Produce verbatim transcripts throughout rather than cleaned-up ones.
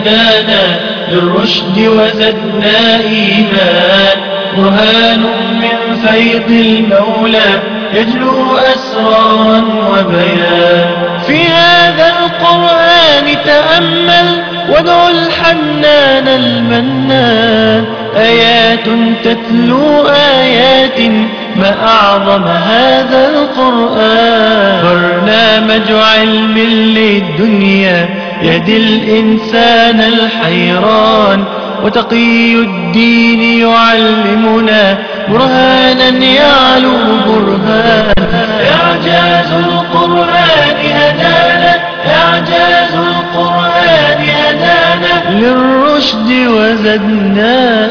هدانا للرشد وزدنا إيمان، برهان من فيض المولى يجلو أسرارا وبيان. في هذا القرآن تأمل وادع الحنان المنان، آيات تتلو آيات ما أعظم هذا القرآن. برنامج علم للدنيا يهدي الإنسان الحيران، وتقي الدين يعلمنا برهانا يعلو برهان. إعجاز القرآن هدانا، إعجاز القرآن هدانا للرشد وزدنا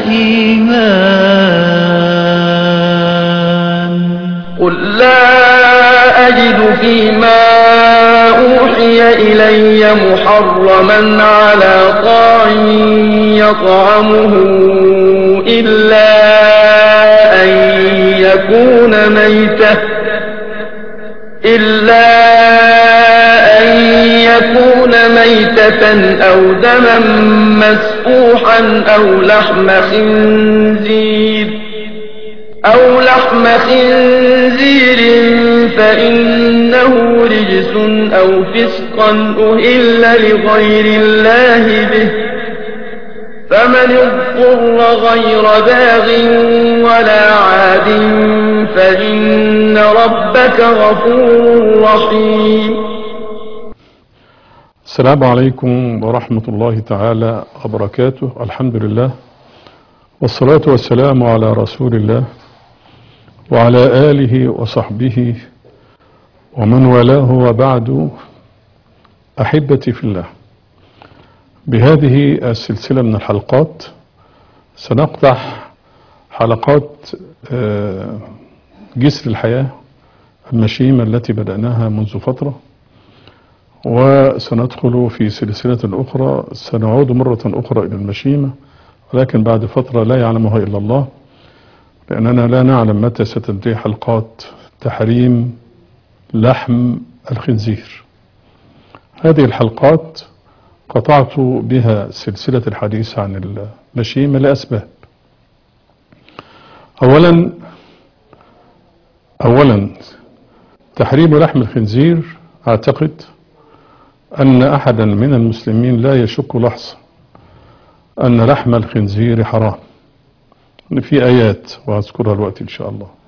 إيمان. قل لا أجد فيما أوحي إلي محرما على طاعم يطعمه إلا أن يكون ميتة إلا أن يكون ميتة أو دما مسفوحا أو لحم خنزير أو لحم خنزير فإنه رجس أو فسقا أهل لغير الله به، فمن اضطر غير باغ ولا عاد فإن ربك غفور رحيم. السلام عليكم ورحمة الله تعالى وبركاته. الحمد لله والصلاة والسلام على رسول الله وعلى آله وصحبه ومن والاه، وبعد. أحبتي في الله، بهذه السلسلة من الحلقات سنقطع حلقات جسر الحياة المشيمة التي بدأناها منذ فترة، وسندخل في سلسلة أخرى سنعود مرة أخرى إلى المشيمة، ولكن بعد فترة لا يعلمها إلا الله، لأننا لا نعلم متى ستنتهي حلقات تحريم لحم الخنزير. هذه الحلقات قطعت بها سلسلة الحديث عن المشيمة لأسباب. أولا أولا تحريم لحم الخنزير، أعتقد أن أحدا من المسلمين لا يشك لحظة أن لحم الخنزير حرام، في آيات وأذكرها الوقت إن شاء الله،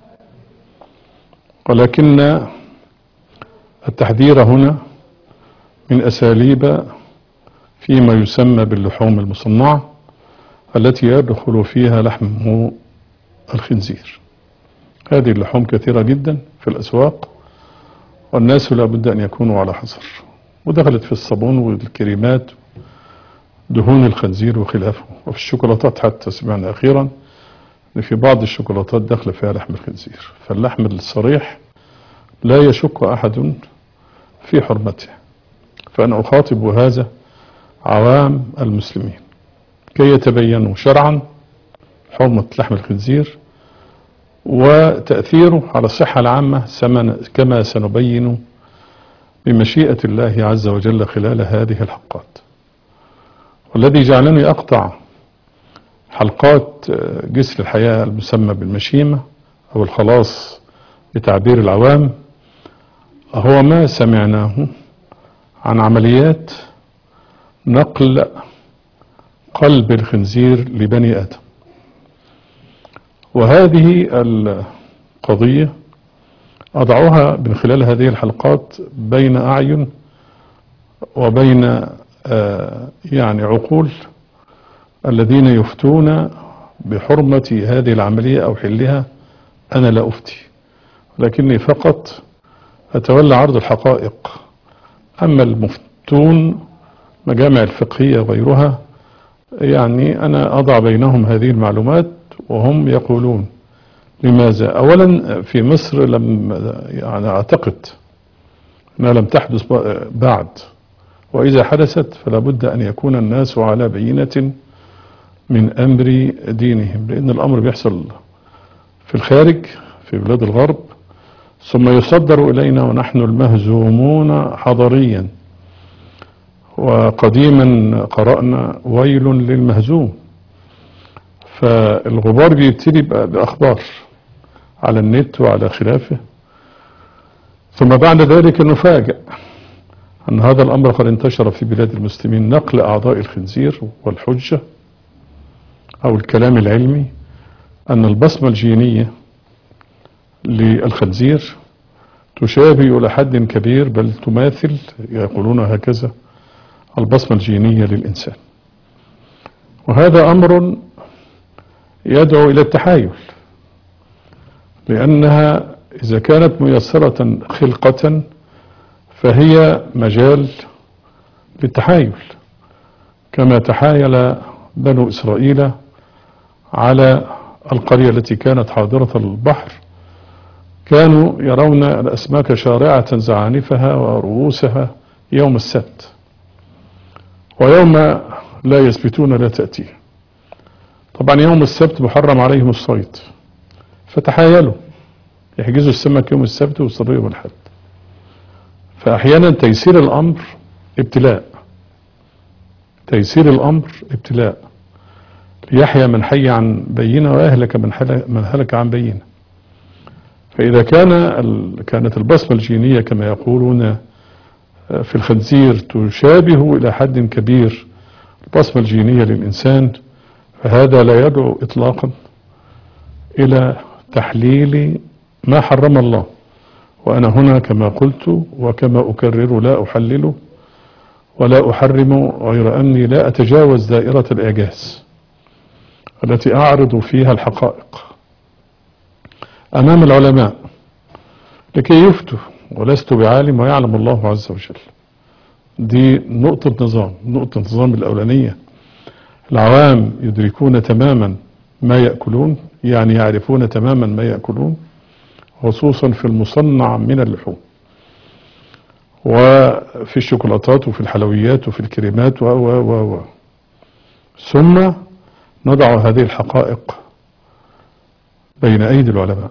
ولكن التحذير هنا من أساليب فيما يسمى باللحوم المصنعة التي يدخل فيها لحم الخنزير. هذه اللحوم كثيرة جدا في الأسواق، والناس لا بد أن يكونوا على حذر، ودخلت في الصابون والكريمات دهون الخنزير وخلافه، وفي الشوكولاتات حتى سمعنا أخيرا أن في بعض الشوكولاتات داخل فيها لحم الخنزير. فاللحم الصريح لا يشك أحد في حرمته، فأنا أخاطب هذا عوام المسلمين كي يتبينوا شرعا حرمة لحم الخنزير وتأثيره على الصحة العامة، كما سنبين بمشيئة الله عز وجل خلال هذه الحلقات. والذي جعلني أقطع حلقات جسر الحياة المسمى بالمشيمة أو الخلاص بتعبير العوام هو ما سمعناه عن عمليات نقل قلب الخنزير لبني آدم. وهذه القضية أضعها من خلال هذه الحلقات بين أعين وبين آه يعني عقول الذين يفتون بحرمة هذه العملية أو حلها. أنا لا أفتي، لكني فقط أتولى عرض الحقائق. أما المفتون مجامع الفقهية وغيرها يعني أنا أضع بينهم هذه المعلومات وهم يقولون. لماذا؟ أولا في مصر لم يعني أعتقد أنها لم تحدث بعد، وإذا حدثت فلا بد أن يكون الناس على بينة من أمر دينهم، لأن الأمر بيحصل في الخارج في بلاد الغرب ثم يصدر إلينا ونحن المهزومون حضاريا وقديما قرأنا ويل للمهزوم. فالغبار بيبتدي بأخبار على النت وعلى خلافه، ثم بعد ذلك نفاجأ أن هذا الأمر قد انتشر في بلاد المسلمين، نقل أعضاء الخنزير والحجة أو الكلام العلمي أن البصمة الجينية للخنزير تشابه إلى حد كبير بل تماثل، يقولون هكذا، البصمة الجينية للإنسان. وهذا أمر يدعو إلى التحايل، لأنها إذا كانت ميسرة خلقة فهي مجال للتحايل، كما تحايل بنو إسرائيل على القرية التي كانت حاضرة البحر، كانوا يرون الأسماك شارعة زعانفها ورؤوسها يوم السبت، ويوم لا يثبتون لا تأتيه. طبعا يوم السبت محرم عليهم الصيد، فتحايلوا يحجزوا السمك يوم السبت ويصطادوا يوم الأحد. فأحيانا تيسير الأمر ابتلاء، تيسير الأمر ابتلاء، ليحيى من حي عن بينة ويهلك من هلك عن بينة. فإذا كان كانت البصمة الجينية كما يقولون في الخنزير تشابه إلى حد كبير البصمة الجينية للإنسان، فهذا لا يدعو إطلاقا إلى تحليل ما حرم الله. وأنا هنا كما قلت وكما أكرر لا أحلل ولا أحرم، غير أني لا أتجاوز دائرة الإعجاز التي أعرض فيها الحقائق أمام العلماء لكي يفتوا، ولست بعالم ويعلم الله عز وجل. دي نقطة نظام، نقطة نظام الأولانية. العوام يدركون تماما ما يأكلون، يعني يعرفون تماما ما يأكلون، خصوصا في المصنع من اللحوم وفي الشوكولاتات وفي الحلويات وفي الكريمات و و و ثم نضع هذه الحقائق بين أيدي العلماء.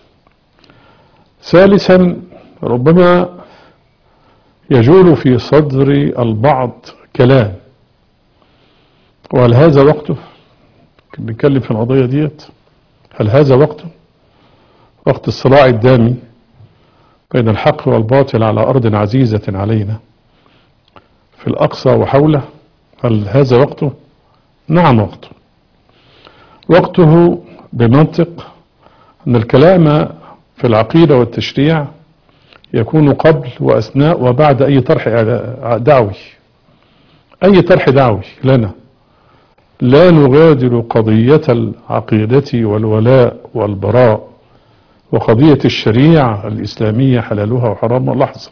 ثالثا، ربما يجول في صدر البعض كلام، وهل هذا وقته؟ نتكلم في القضية ديت، هل هذا وقته؟ وقت الصراع الدامي بين الحق والباطل على أرض عزيزة علينا في الأقصى وحوله، هل هذا وقته؟ نعم وقته. وقته بمنطق أن الكلام في العقيدة والتشريع يكون قبل وأثناء وبعد أي طرح دعوي، أي طرح دعوي لنا. لا نغادر قضية العقيدة والولاء والبراء وقضية الشريعة الإسلامية حلالها وحرامها لحظة.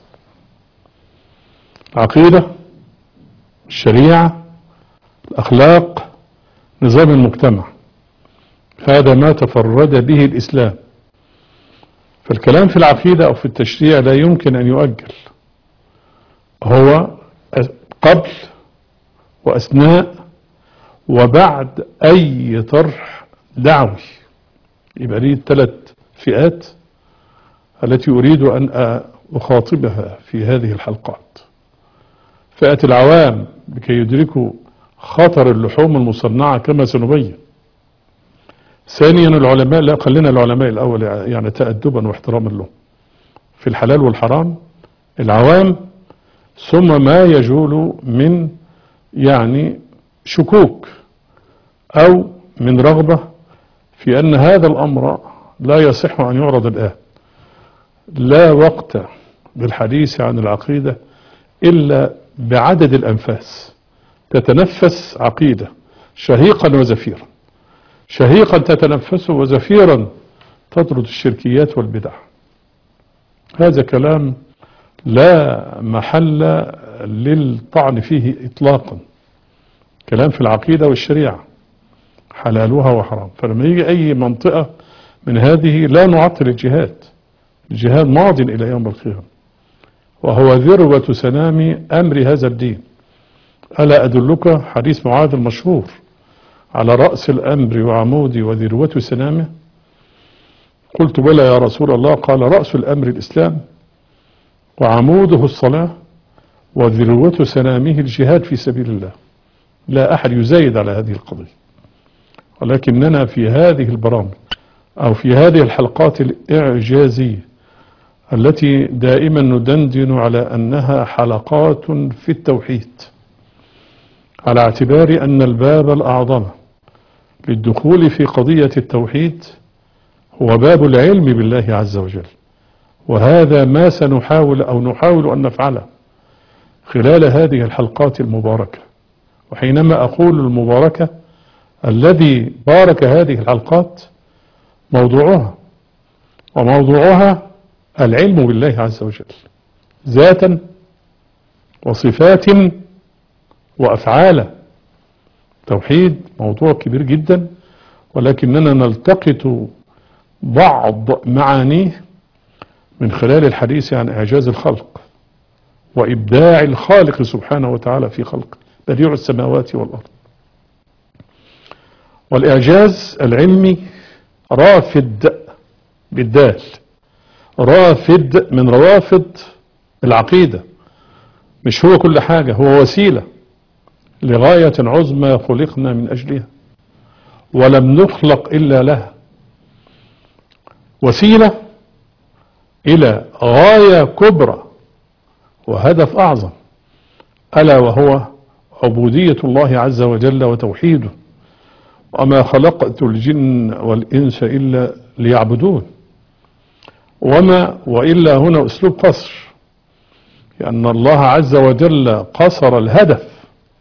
العقيدة، الشريعة، الأخلاق، نظام المجتمع، هذا ما تفرد به الإسلام. فالكلام في العقيدة أو في التشريع لا يمكن أن يؤجل، هو قبل وأثناء وبعد أي طرح دعوي. يبقى لي ثلاث فئات التي أريد أن أخاطبها في هذه الحلقات. فئة العوام لكي يدركوا خطر اللحوم المصنعة كما سنبين. ثانيا العلماء، لا خلينا العلماء الأول يعني تأدبا واحتراما لهم في الحلال والحرام، العوام، ثم ما يجول من يعني شكوك أو من رغبة في أن هذا الأمر لا يصح أن يعرض الآن. لا وقت للحديث عن العقيدة إلا بعدد الأنفاس، تتنفس عقيدة شهيقا وزفيرا، شهيقا تتنفسه وزفيرا تطرد الشركيات والبدع. هذا كلام لا محل للطعن فيه إطلاقا، كلام في العقيدة والشريعة حلالها وحرام. فلما يجي أي منطقة من هذه لا نعطل الجهاد، الجهاد ماض إلى يوم القيامة، وهو ذروة سنام أمر هذا الدين. ألا أدلك حديث معاذ المشهور على رأس الأمر وعمودي وذروة سنامه؟ قلت بلى يا رسول الله. قال رأس الأمر الإسلام، وعموده الصلاة، وذروة سلامه الجهاد في سبيل الله، لا أحد يزايد على هذه القضية. ولكننا في هذه البرامج أو في هذه الحلقات الإعجازية التي دائما ندندن على أنها حلقات في التوحيد، على اعتبار أن الباب الأعظم للدخول في قضية التوحيد هو باب العلم بالله عز وجل، وهذا ما سنحاول أو نحاول أن نفعله خلال هذه الحلقات المباركة. وحينما أقول المباركة، الذي بارك هذه الحلقات موضوعها، وموضوعها العلم بالله عز وجل ذاتا وصفات وأفعالا. توحيد موضوع كبير جدا، ولكننا نلتقط بعض معانيه من خلال الحديث عن إعجاز الخلق وإبداع الخالق سبحانه وتعالى في خلقه، بديع السماوات والأرض. والإعجاز العلمي رافد بالدال، رافد من روافد العقيدة، مش هو كل حاجة، هو وسيلة لغاية عظمى خلقنا من أجلها ولم نخلق إلا لها، وسيلة إلى غاية كبرى وهدف أعظم، ألا وهو عبودية الله عز وجل وتوحيده. وما خلقت الجن والإنس إلا ليعبدون. وما وإلا هنا أسلوب قصر، لأن الله عز وجل قصر الهدف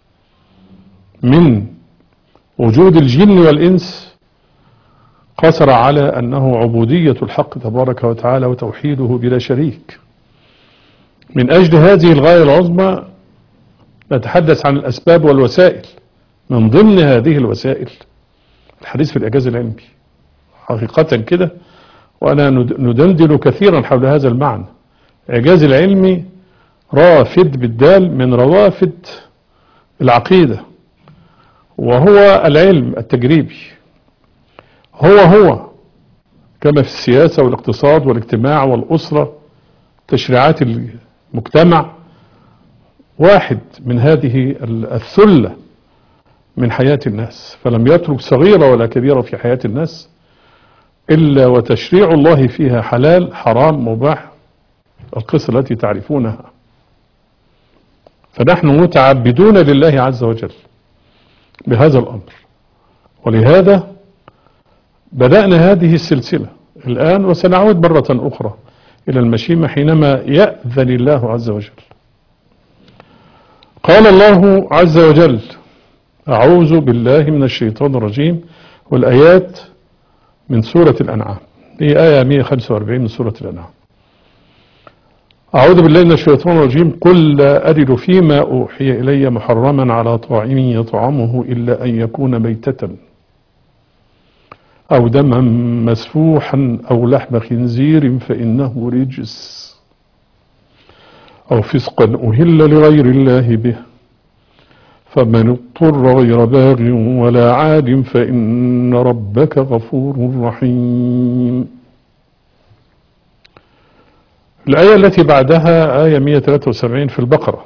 من وجود الجن والإنس، قصر على أنه عبودية الحق تبارك وتعالى وتوحيده بلا شريك. من أجل هذه الغاية العظمى نتحدث عن الأسباب والوسائل. من ضمن هذه الوسائل الحديث في الإعجاز العلمي حقيقة كده، وأنا ندندن كثيرا حول هذا المعنى. الإعجاز العلمي رافد بالدال من روافد العقيدة، وهو العلم التجريبي، هو هو كما في السياسة والاقتصاد والاجتماع والأسرة، تشريعات المجتمع، واحد من هذه الثلة من حياة الناس، فلم يترك صغيرة ولا كبيرة في حياة الناس إلا وتشريع الله فيها حلال حرام مباح، القصة التي تعرفونها. فنحن متعبدون لله عز وجل بهذا الأمر، ولهذا بدأنا هذه السلسلة الآن، وسنعود مرة أخرى إلى المشيمة حينما يأذن الله عز وجل. قال الله عز وجل: أعوذ بالله من الشيطان الرجيم، والآيات من سورة الأنعام، هي آية مئة وخمسة وأربعين من سورة الأنعام. أعوذ بالله من الشيطان الرجيم: قل لا أجد فيما أوحي إلي محرما على طاعم يطعمه إلا أن يكون ميتة أو دما مسفوحا أو لحم خنزير فإنه رجس أو فسقا أهل لغير الله به فمن اضطر غير باغ ولا عاد فإن ربك غفور رحيم. الآية التي بعدها آية مئة وثلاثة وسبعين في البقرة،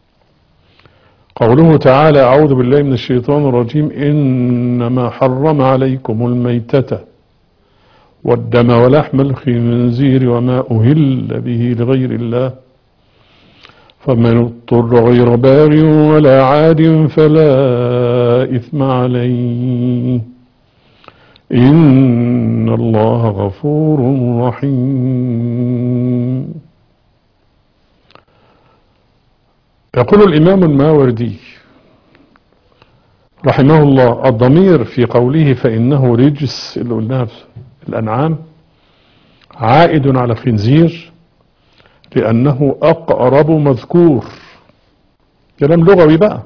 قوله تعالى: أعوذ بالله من الشيطان الرجيم: إنما حرم عليكم الميتة والدم ولحم الخنزير وما أهل به لغير الله فمن اضطر غير باغ ولا عاد فلا إثم عليه إن الله غفور رحيم. يقول الإمام الماوردي رحمه الله: الضمير في قوله فإنه رجس اللي قلناها في الأنعام عائد على الخنزير لأنه أقرب مذكور. كلام لغوي بقى،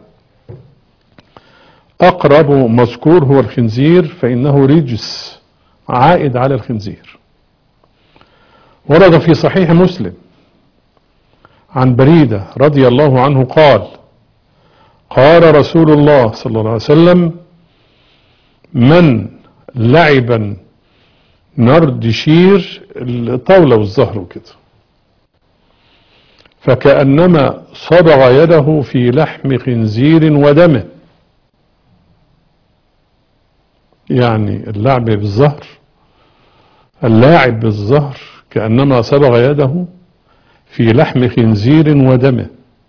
أقرب مذكور هو الخنزير، فإنه رجس عائد على الخنزير. ورد في صحيح مسلم عن بريدة رضي الله عنه قال: قال رسول الله صلى الله عليه وسلم: من لعب نردشير، الطاولة والزهر وكده، فكأنما صبغ يده في لحم خنزير ودمه. يعني اللعب بالزهر، اللاعب بالزهر كأنما صبغ يده في لحم خنزير ودمه.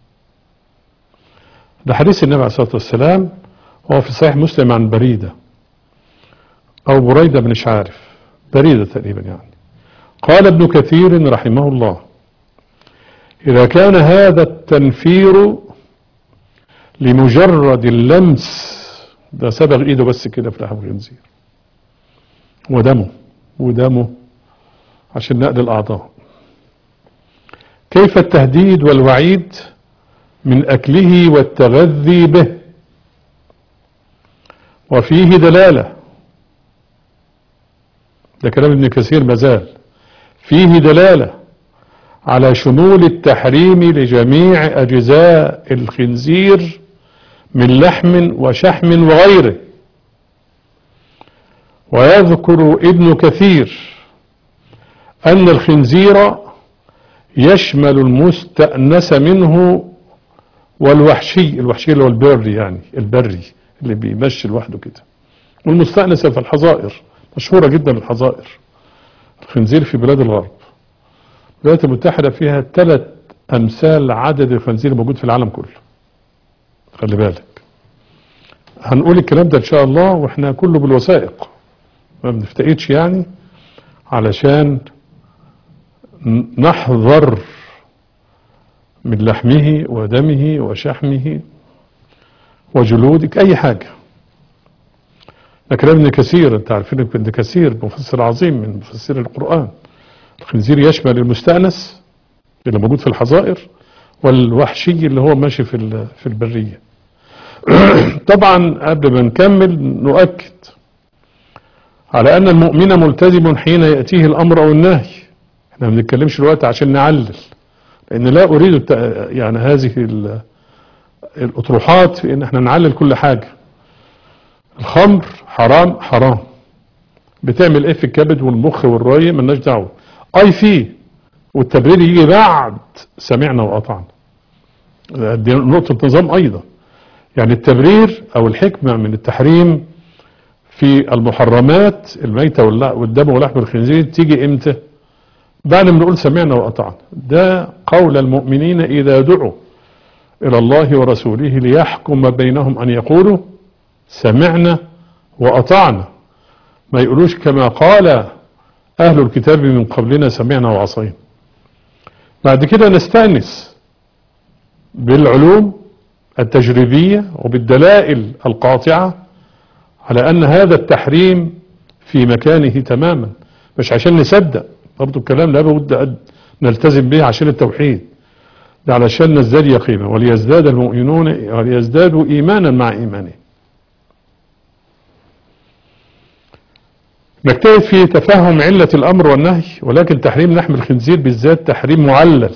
ده حديث النبي عليه الصلاة والسلام، هو في صحيح مسلم عن بريدة أو بريدة بن مش عارف، بريدة تقريبا يعني. قال ابن كثير رحمه الله: إذا كان هذا التنفير لمجرد اللمس، ده صبغ ايده بس كده في لحم الخنزير ودمه ودمه عشان نقل الأعضاء، كيف التهديد والوعيد من أكله والتغذي به؟ وفيه دلالة، ده كلام ابن كثير مازال، فيه دلالة على شمول التحريم لجميع أجزاء الخنزير من لحم وشحم وغيره. ويذكر ابن كثير أن الخنزير يشمل المستأنس منه والوحشي، الوحشي اللي هو البري، يعني البري اللي بيمشي لوحده كده، والمستأنسة في الحظائر، مشهورة جدا الحظائر، الخنزير في بلاد الغرب. الولايات المتحدة فيها ثلاث أمثال عدد الخنزير الموجود في العالم كله، خلي بالك. هنقول الكلام ده إن شاء الله وإحنا كله بالوثائق، ما بنفتقدش يعني، علشان نحذر من لحمه ودمه وشحمه وجلودك أي حاجة. ده كلام ابن كثير، انت عارفين ابن كثير مفسر عظيم من مفسر القرآن. الخنزير يشمل المستأنس اللي موجود في الحظائر والوحشي اللي هو ماشي في في البرية. طبعا قبل ما نكمل نؤكد على أن المؤمن ملتزم حين يأتيه الأمر أو النهي. احنا ما بنتكلمش دلوقتي عشان نعلل، لأن لا أريد يعني هذه الأطروحات في أن احنا نعلل كل حاجة. الخمر حرام حرام، بتعمل ايه في الكبد والمخ والري مالناش دعوه، اي فيه، والتبرير يجي بعد سمعنا وأطعنا. دي نقطة نظام أيضا، يعني التبرير أو الحكمة من التحريم في المحرمات الميتة والدم ولحم الخنزير تيجي إمتى؟ بعد ما نقول سمعنا وأطعنا. ده قول المؤمنين إذا دعوا إلى الله ورسوله ليحكم بينهم أن يقولوا سمعنا وأطعنا، ما يقولوش كما قال أهل الكتاب من قبلنا سمعنا وعصينا. بعد كده نستأنس بالعلوم التجريبية وبالدلائل القاطعة على أن هذا التحريم في مكانه تماما، مش عشان نصدق، برضو الكلام لا بد نلتزم به عشان التوحيد، ده علشان نزداد يقينا وليزداد المؤمنون وليزدادوا إيمانا مع إيمانهم. نجتهد في تفهم علة الأمر والنهي، ولكن تحريم لحم الخنزير بالذات تحريم معلل،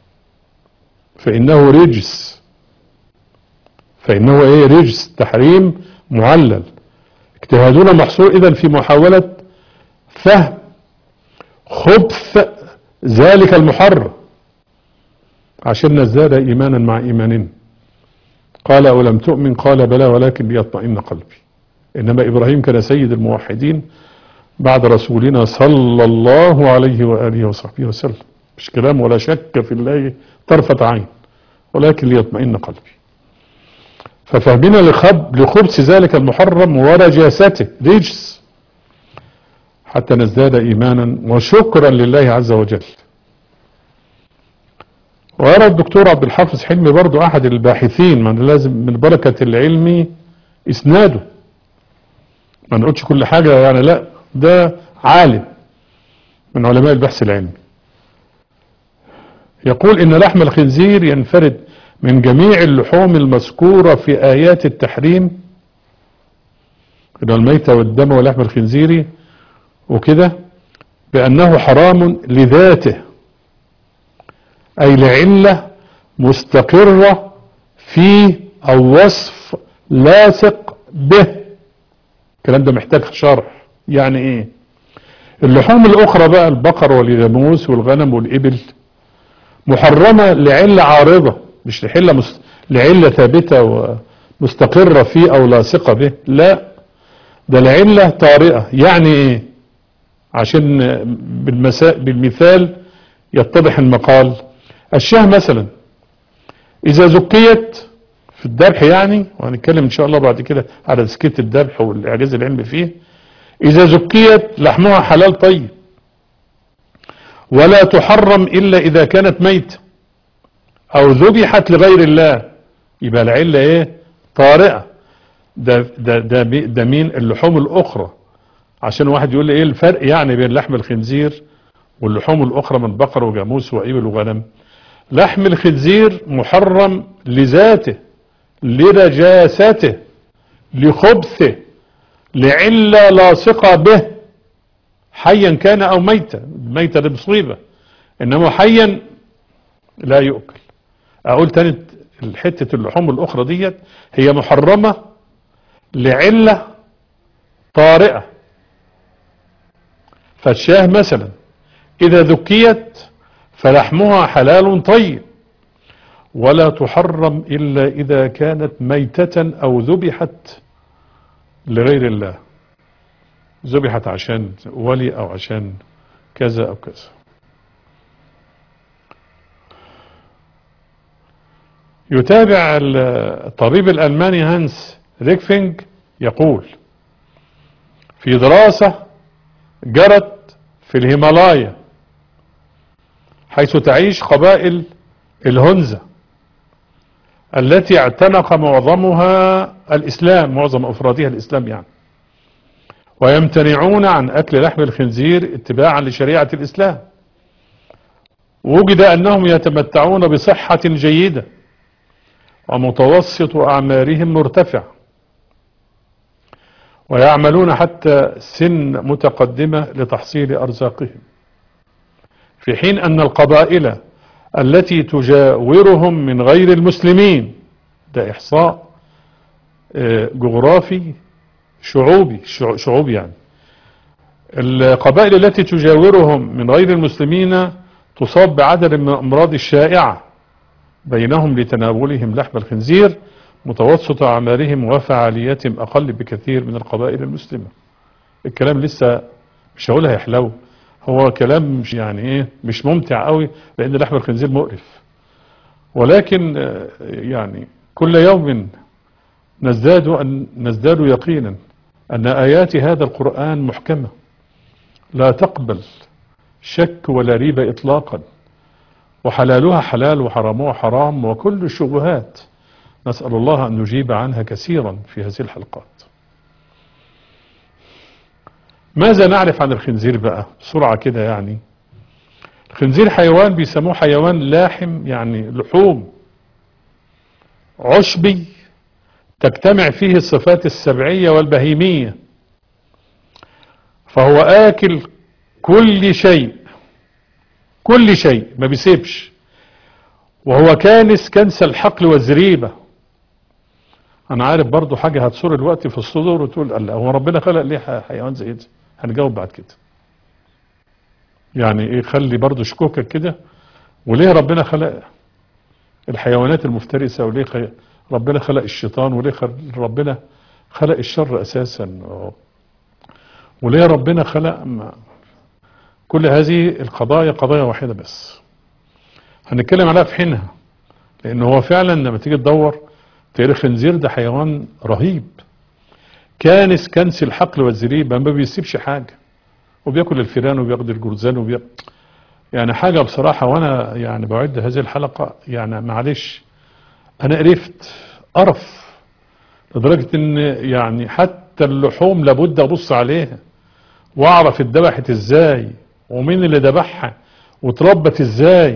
فإنه رجس، فإنه إيه رجس، تحريم معلل. اجتهادنا محصور إذن في محاولة فهم خبث ذلك المحرم عشان نزداد إيمانا مع إيماننا. قال أولم تؤمن؟ قال بلى ولكن ليطمئن قلبي. إنما إبراهيم كان سيد الموحدين بعد رسولنا صلى الله عليه وآله وصحبه وسلم، مش كلام ولا شك في الله طرفة عين، ولكن ليطمئن قلبي. ففهمنا لخب لخبث ذلك المحرم ورجاسته رجس حتى نزداد إيمانا وشكرا لله عز وجل. ويرى الدكتور عبد الحافظ حلمي برضو أحد الباحثين، من لازم من بركة العلم إسناده، ما نقولش كل حاجة يعني، لا ده عالم من علماء البحث العلمي، يقول إن لحم الخنزير ينفرد من جميع اللحوم المذكورة في آيات التحريم، إن الميتة والدم ولحم الخنزير وكده، بأنه حرام لذاته، أي لعلة مستقرة فيه أو وصف لاصق به. الكلام ده محتاج شرح. يعني ايه اللحوم الأخرى بقى، البقر والجاموس والغنم والإبل محرمة لعلة عارضة، مش لعلة مست... لعلة ثابتة ومستقرة فيه او لاصقة به، لا، ده لعلة طارئة. يعني ايه؟ عشان بالمسا... بالمثال يتضح المقال. الشاه مثلا اذا زكيت في الذبح، يعني وهنتكلم ان شاء الله بعد كده على تزكية الذبح والاعجاز العلمي فيه، اذا زكيت لحمها حلال طيب، ولا تحرم الا اذا كانت ميتة او ذبحت لغير الله. يبقى العلة ايه؟ طارئة. ده ده ده, ده مين؟ اللحوم الاخرى. عشان واحد يقول لي ايه الفرق يعني بين لحم الخنزير واللحوم الاخرى من بقر وجاموس وابل وغنم. لحم الخنزير محرم لذاته، لنجاسته، لخبثه، لعلة لاصقة به، حيا كان او ميتا. ميتا دي مصيبة، انما حيا لا يؤكل. اقول تاني، حتة اللحوم الاخرى ديت هي محرمة لعلة طارئة. فالشاه مثلا اذا ذكيت فلحمها حلال طيب، ولا تحرم الا اذا كانت ميتة او ذبحت لغير الله، ذبحت عشان ولي او عشان كذا او كذا. يتابع الطبيب الألماني هانس ريكفينج يقول: في دراسة جرت في الهيمالايا حيث تعيش قبائل الهنزة التي اعتنق معظمها الإسلام، معظم أفرادها الإسلام يعني، ويمتنعون عن أكل لحم الخنزير اتباعا لشريعة الإسلام. وجد أنهم يتمتعون بصحة جيدة ومتوسط أعمارهم مرتفع، ويعملون حتى سن متقدمة لتحصيل أرزاقهم، في حين أن القبائل التي تجاورهم من غير المسلمين، ده إحصاء جغرافي شعوبي شعوبي يعني، القبائل التي تجاورهم من غير المسلمين تصاب بعدد من الأمراض الشائعة بينهم لتناولهم لحم الخنزير، متوسط أعمارهم وفعالياتهم أقل بكثير من القبائل المسلمة. الكلام لسه مش هقولها يحلو، هو كلام مش يعني ايه مش ممتع قوي، لأن لحم الخنزير مقرف، ولكن يعني كل يوم نزداد أن نزداد يقينا أن آيات هذا القرآن محكمة لا تقبل شك ولا ريب إطلاقا، وحلالها حلال وحرامها حرام، وكل الشبهات نسأل الله أن نجيب عنها كثيرا في هذه الحلقات. ماذا نعرف عن الخنزير بقى بسرعة كده؟ يعني الخنزير حيوان بيسموه حيوان لاحم، يعني لحوم عشبي تجتمع فيه الصفات السبعية والبهيمية، فهو آكل كل شيء، كل شيء ما بيسيبش، وهو كانس كنس الحقل والزريبة. انا عارف برضو حاجة هتصور الوقت في الصدور وتقول الله، هو ربنا خلق ليه حيوان زي ده؟ هنجاوب بعد كده. يعني ايه، خلي برضو شكوكك كده، وليه ربنا خلق الحيوانات المفترسة، وليه خي... ربنا خلق الشيطان، وليه خ... ربنا خلق الشر اساسا، وليه ربنا خلق ما... كل هذه القضايا قضايا واحدة بس هنتكلم عليها في حينها، لأنه هو فعلا لما تيجي تدور تلاقي الخنزير ده حيوان رهيب، كانس كنس الحقل والزريبة، ما بيسيبش حاجة، وبياكل الفيران وبياخد الجرذان وبياكل يعني حاجة بصراحة. وأنا يعني بعد هذه الحلقة يعني معلش أنا قرفت قرف لدرجة إن يعني حتى اللحوم لابد أبص عليها وأعرف اتذبحت إزاي ومين اللي ذبحها وتربت إزاي،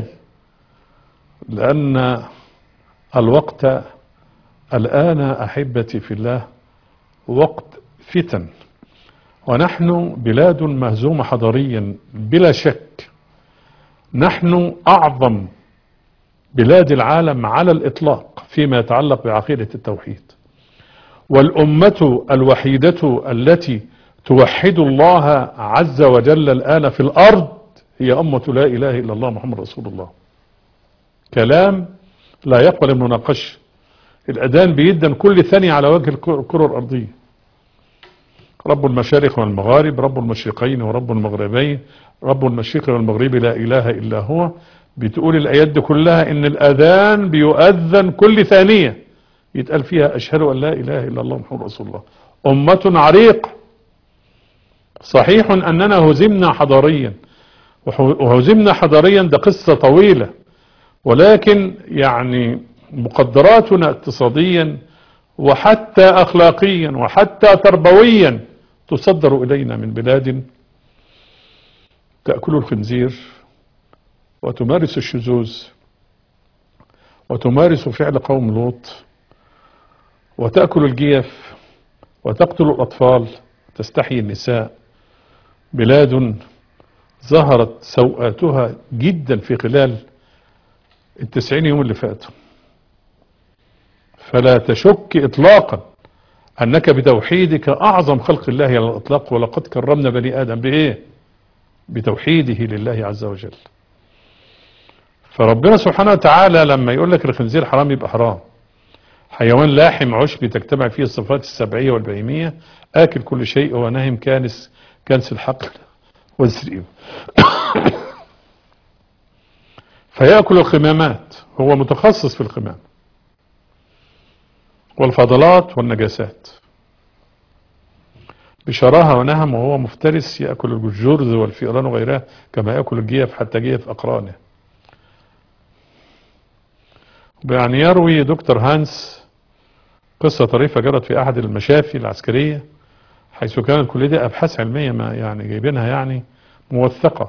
لأن الوقت الآن أحبتي في الله وقت فتن، ونحن بلاد مهزومة حضاريا بلا شك، نحن أعظم بلاد العالم على الإطلاق فيما يتعلق بعقيدة التوحيد، والأمة الوحيدة التي توحد الله عز وجل الآن في الأرض هي أمة لا إله إلا الله محمد رسول الله. كلام لا يقبل المناقشة. الأذان بيدن كل ثانية على وجه الكرة الأرضية. رب المشارق والمغارب، رب المشرقين ورب المغربين، رب المشرق والمغرب لا إله إلا هو. بتقول الآيات دي كلها إن الأذان بيؤذن كل ثانية يتقال فيها أشهد أن لا إله إلا الله محمد رسول الله. أمة عريق. صحيح أننا هزمنا حضاريا، وهزمنا حضاريا ده قصة طويلة، ولكن يعني مقدراتنا اقتصاديا وحتى أخلاقيا وحتى تربويا تصدر إلينا من بلاد تأكل الخنزير وتمارس الشذوذ وتمارس فعل قوم لوط وتأكل الجيف وتقتل الأطفال تستحيي النساء. بلاد ظهرت سوءاتها جدا في خلال التسعين يوم اللي فاتوا. فلا تشك إطلاقا أنك بتوحيدك أعظم خلق الله على الإطلاق. ولقد كرمنا بني آدم بإيه؟ بتوحيده لله عز وجل. فربنا سبحانه وتعالى لما يقول لك الخنزير حرام يبقى حرام. حيوان لاحم عشبي تجتمع فيه الصفات السبعية والبهيمية، آكل كل شيء وناهم كانس كنس الحقل والسريم. فيأكل الخمامات، هو متخصص في الخمام والفضلات والنجاسات بشراها ونهم، وهو مفترس يأكل الجرذ والفئران وغيرها كما يأكل الجيف حتى جيف أقرانه. يعني يروي دكتور هانس قصة طريفة جرت في أحد المشافي العسكرية، حيث كانت كل دي أبحاث علمية ما يعني جايبينها يعني موثقة.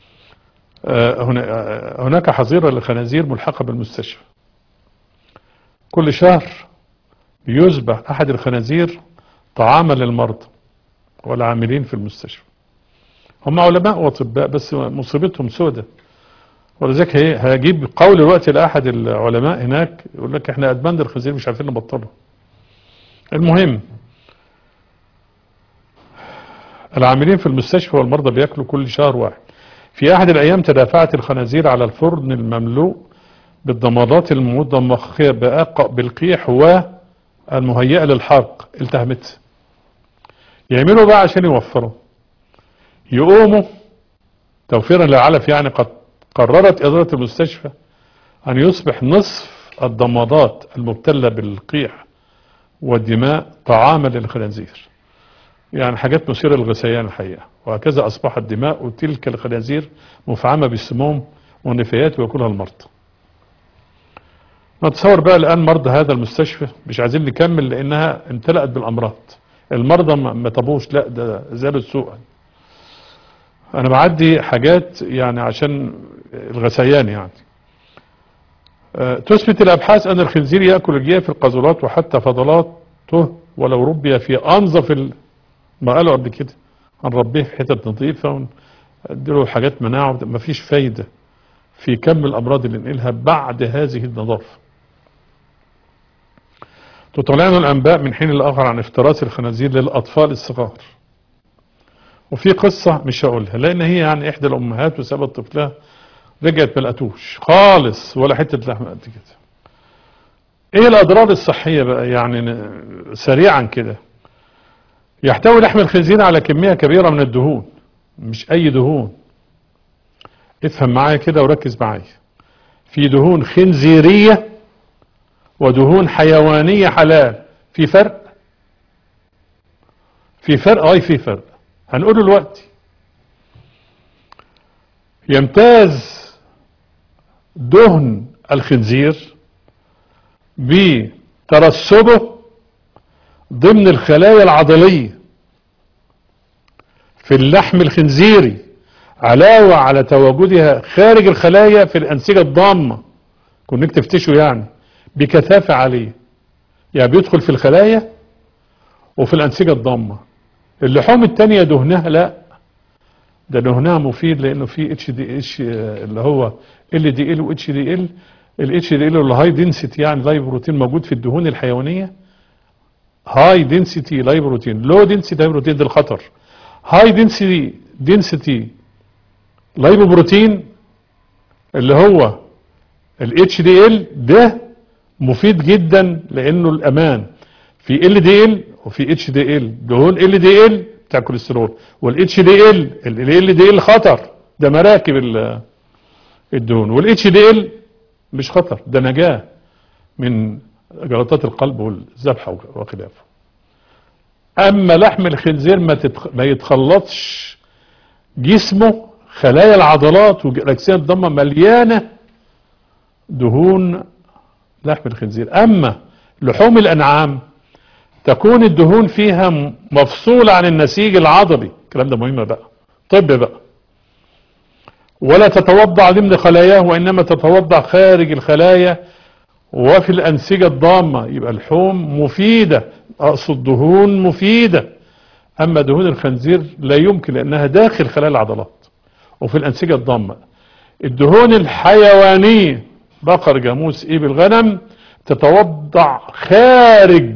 هناك حظيرة للخنازير ملحقة بالمستشفى. كل شهر يذبح أحد الخنازير طعاما للمرضى والعاملين في المستشفى. هم علماء وأطباء بس مصيبتهم سودة. ولذلك هجيب قول الوقت لأحد العلماء هناك يقول لك احنا أدمان الخنزير مش عارفين نبطله. المهم العاملين في المستشفى والمرضى بياكلوا كل شهر واحد. في أحد الأيام تدافعت الخنازير على الفرن المملوء بالضمادات المضمخة بالقيح والمهيئة للحرق، التهمت. يعملوا بقى عشان يوفروا، يقوموا توفيرا للعلف. يعني قد قررت إدارة المستشفى أن يصبح نصف الضمادات المبتلة بالقيح والدماء طعاما للخنازير. يعني حاجات مثيرة للغثيان الحقيقة. وهكذا أصبحت دماء تلك الخنازير مفعمة بالسموم والنفايات ويأكلها المرضى. نتصور بقى الآن مرضى هذا المستشفى مش عايزين نكمل لأنها امتلأت بالأمراض. المرضى ما طبوش، لا ده زالوا سوءا. أنا بعدي حاجات يعني عشان الغثيان يعني. أه تثبت الأبحاث أن الخنزير يأكل الجيف القاذورات وحتى فضلاته ولو ربي في أنظف ال... ما قالوا قبل كده هنربيه في حتت نظيفة ونديله حاجات مناعة. مفيش فايدة في كم الأمراض اللي ننقلها بعد هذه النظافة. تطلعنا الأنباء من حين لآخر عن افتراس الخنازير للأطفال الصغار. وفي قصة مش هقولها لأن هي يعني إحدى الأمهات وسابت طفلها رجعت ما لقتوش خالص ولا حتة لحمة قد كده. إيه الأضرار الصحية بقى يعني سريعا كده؟ يحتوي لحم الخنزير على كمية كبيرة من الدهون، مش أي دهون. افهم معايا كده وركز معايا. في دهون خنزيرية ودهون حيوانية حلال. في فرق؟ في فرق أي في فرق هنقوله دلوقتي. يمتاز دهن الخنزير بترسبه ضمن الخلايا العضلية في اللحم الخنزيري، علاوة على تواجدها خارج الخلايا في الأنسجة الضامة، كونك تفتشه يعني بكثافة عالية. يعني بيدخل في الخلايا وفي الأنسجة الضامة. اللحوم التانية دهنها لا، ده دهنها مفيد لأنه فيه اتش دي اتش اللي هو ال دي ال و اتش دي ال. ال اتش دي ال اللي هاي دنسيتي يعني لايف بروتين موجود في الدهون الحيوانية. هاي دنسيتي لايف بروتين، لو دنسيتي لايف بروتين ده الخطر. هاي دنسيتي دنسيتي لايف بروتين اللي هو ال اتش دي ال ده مفيد جدا لانه الامان. في ال دي ال وفي اتش دي ال. دهون ال دي ال بتاع الكوليسترول، والاتش دي ال ال دي ال خطر، ده مراكب الدهون. والاتش دي ال مش خطر، ده نجاة من جلطات القلب والذبحة وخلافه. اما لحم الخنزير ما, تتخ... ما يتخلطش جسمه، خلايا العضلات والاجسام الضمه مليانه دهون لحم الخنزير. اما لحوم الانعام تكون الدهون فيها مفصوله عن النسيج العضلي، الكلام ده مهم بقى، طب بقى، ولا تتوضع ضمن خلاياه وانما تتوضع خارج الخلايا وفي الانسجه الضامه. يبقى اللحوم مفيده، اقصد دهون مفيده. اما دهون الخنزير لا يمكن لانها داخل خلايا العضلات وفي الانسجه الضامه. الدهون الحيوانيه بقر جاموس ابل غنم تتوضع خارج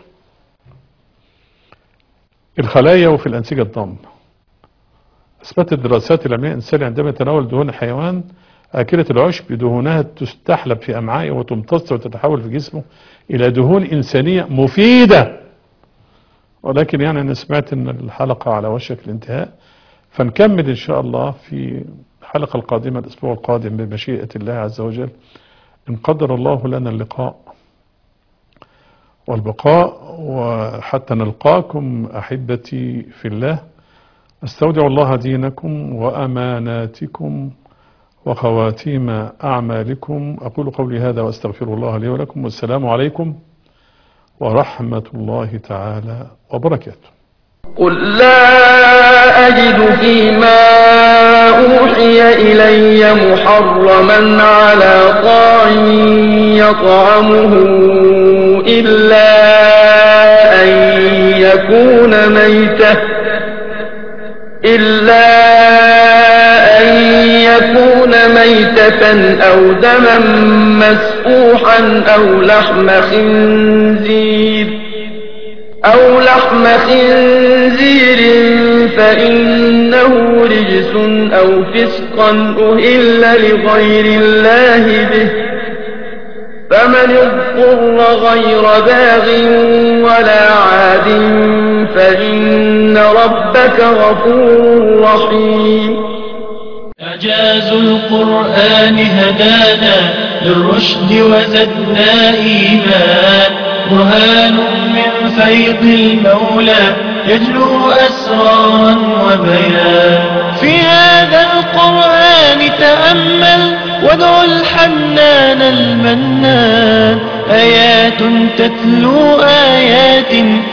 الخلايا وفي الانسجه الضامه. اثبتت الدراسات العلميه الانسان عندما يتناول دهون الحيوان آكلة العشب دهونها تستحلب في أمعائه وتمتص وتتحول في جسمه إلى دهون إنسانية مفيدة. ولكن يعني أنا سمعت أن الحلقة على وشك الانتهاء، فنكمل إن شاء الله في الحلقة القادمة الأسبوع القادم بمشيئة الله عز وجل، إن قدر الله لنا اللقاء والبقاء. وحتى نلقاكم أحبتي في الله، أستودع الله دينكم وأماناتكم وخواتيم أعمالكم. أقول قولي هذا وأستغفر الله لي ولكم، والسلام عليكم ورحمة الله تعالى وبركاته. قل لا أجد فيما أوحي إلي محرما على طاعم يطعمه إلا أن يكون ميتة إلا أن يكون ميتة أو دما مسفوحا أو لحم خنزير أو لحم خنزير فإنه رجس أو فسقا أهل لغير الله به، فمن اضطر غير باغ ولا عاد فإن ربك غفور رحيم. إعجاز القرآن هدانا للرشد وزدنا إيمان، برهان من فيض المولى يجلو أسرارا وبيان. في هذا القرآن تأمل وادع الحنان المنان، آيات تتلو آيات